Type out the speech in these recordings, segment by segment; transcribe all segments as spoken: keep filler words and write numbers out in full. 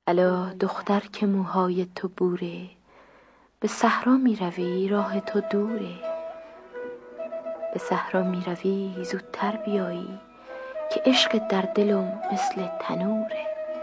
الا دختر که موهای تو بوره، به صحرا می روی راه تو دوره. به صحرا می روی زودتر بیایی، که عشق در دلم مثل تنوره.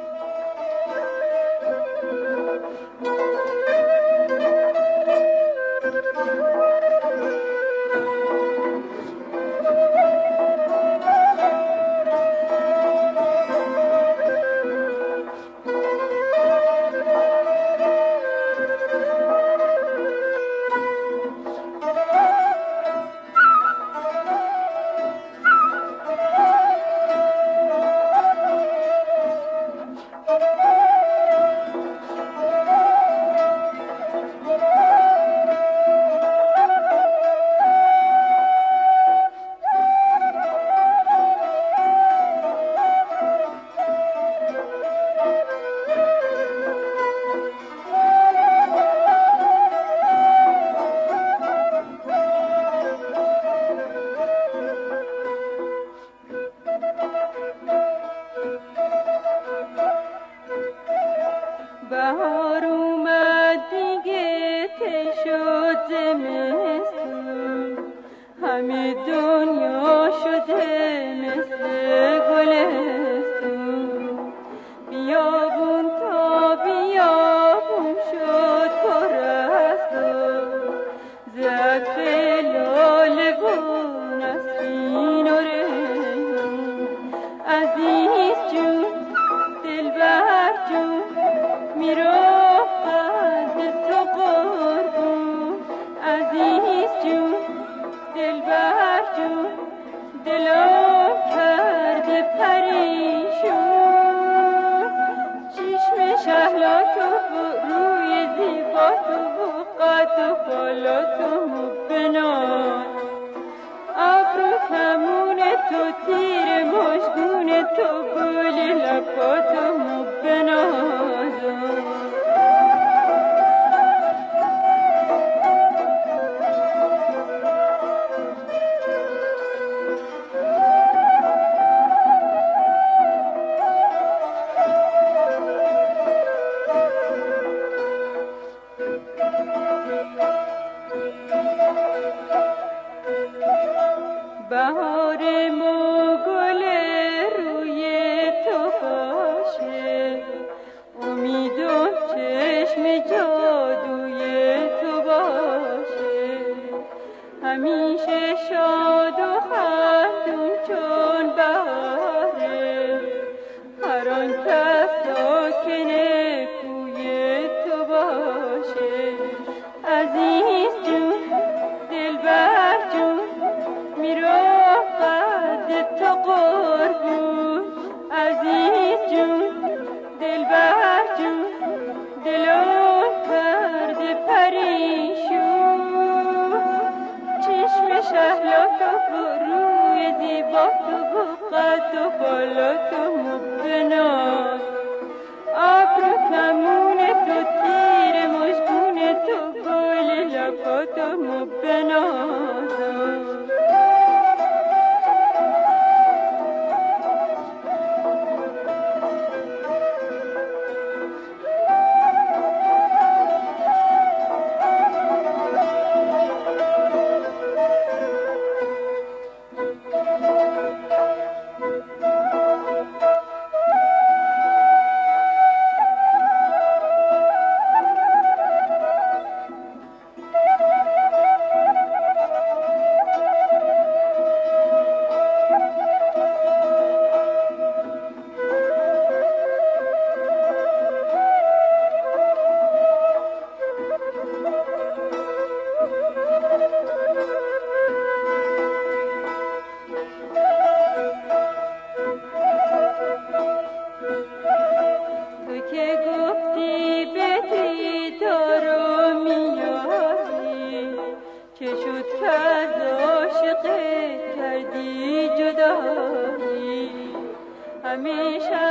بهار اومد دیگه ته شد زمستون، همه دنیا شده مثل گلستون. بیابون تا بیابون شد پر از گل، ز عطر لاله و نسرین و ریحون. عزیز جون دلبر جون میرو قد تو قربون. عزیز جون دلبر جون دلم کرده پریشون. چشم شهلا تو روی زیبا تو قد و بالا تو بناز. ابرو کمون تو تیر مشگون تو گل لبا تو بناز. بهار مگل روی تو باشه، امید و چشم جادوی تو باشه. همیشه شاد و خندون چون بهاره، هر آن کس ساکن کوی تو باشه. عزیز جون دلبر جون میرو قد تو قربون. عزیز جون دلبر جون دلم کرده پریشون. چشم شهلا تو روی زیبا تو قد و بالا تو بناز. ابرو کمون تو تیر مشگون تو گل لبا تو بناز. همیشه